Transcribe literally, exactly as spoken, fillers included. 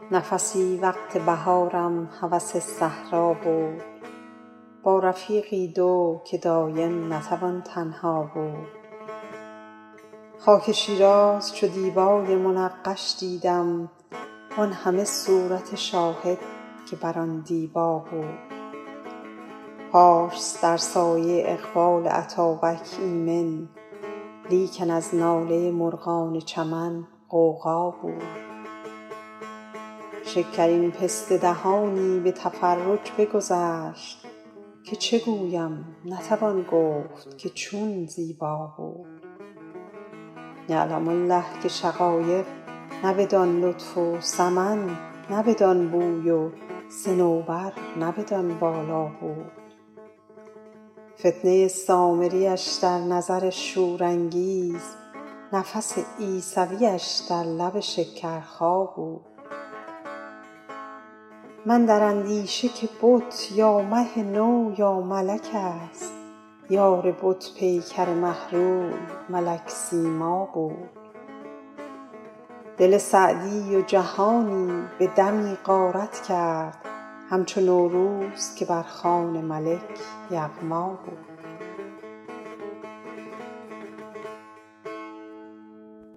نفسی وقت بهارم هوس صحرا بود، با رفیقی دو که دایم نتوان تنها بود. خاک شیراز چو دیبای منقش دیدم، وآن همه صورت شاهد که بر آن دیبا بود. پارس در سایه اقبال اتابک ایمن، لیکن از ناله مرغان چمن غوغا بود. شکرین پسته دهانی به تفرج بگذشت، که چه گویم نتوان گفت که چون زیبا بود. یعلم الله که شقایق نه بدان لطف و سمن نه بدان بوی و صنوبر نه بدان بالا بود. فتنه سامریش در نظر شورانگیز، نفس عیسویش در لب شکرخا بود. من در اندیشه که بت یا مه نو یا ملک است، یار بت پیکر مه روی ملک سیما بود. دل سعدی و جهانی به دمی غارت کرد، همچو نوروز که بر خوان ملک یغما بود.